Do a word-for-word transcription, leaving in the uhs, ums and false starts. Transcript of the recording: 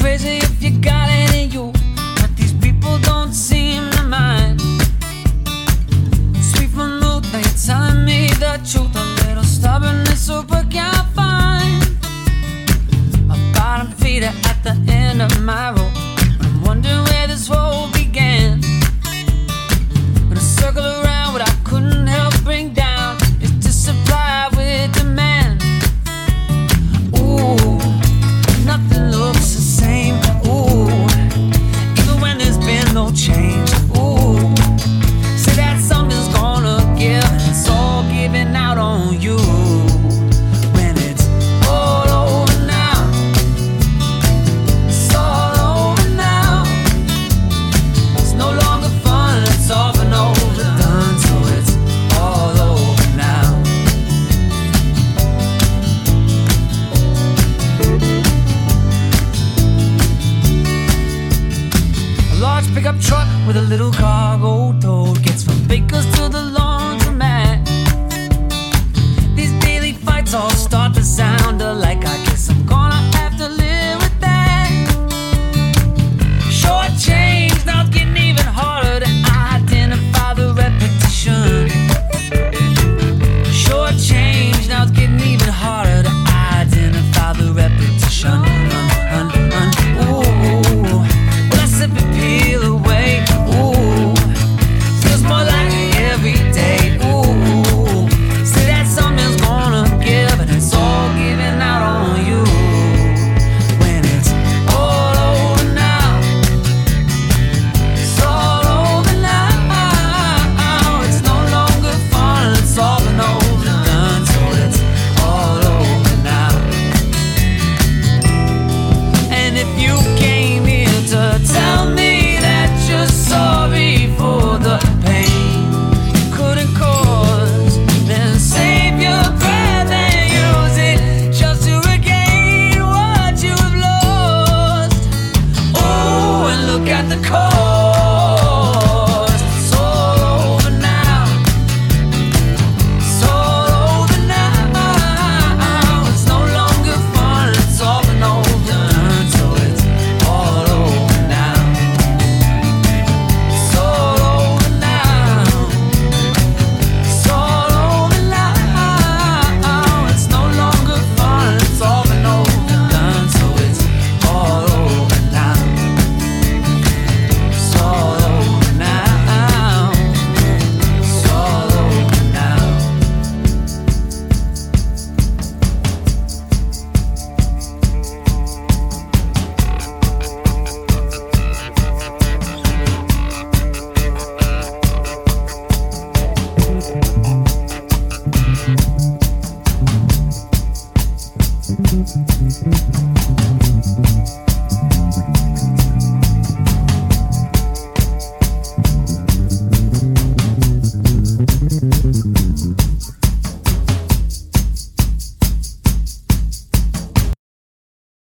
crazy if you got it in you, but these people don't seem to mind. Sweet from mood, now you're telling me the truth. A little stubbornness, super can't find. A bottom feeder at the end of my rope. I'm wondering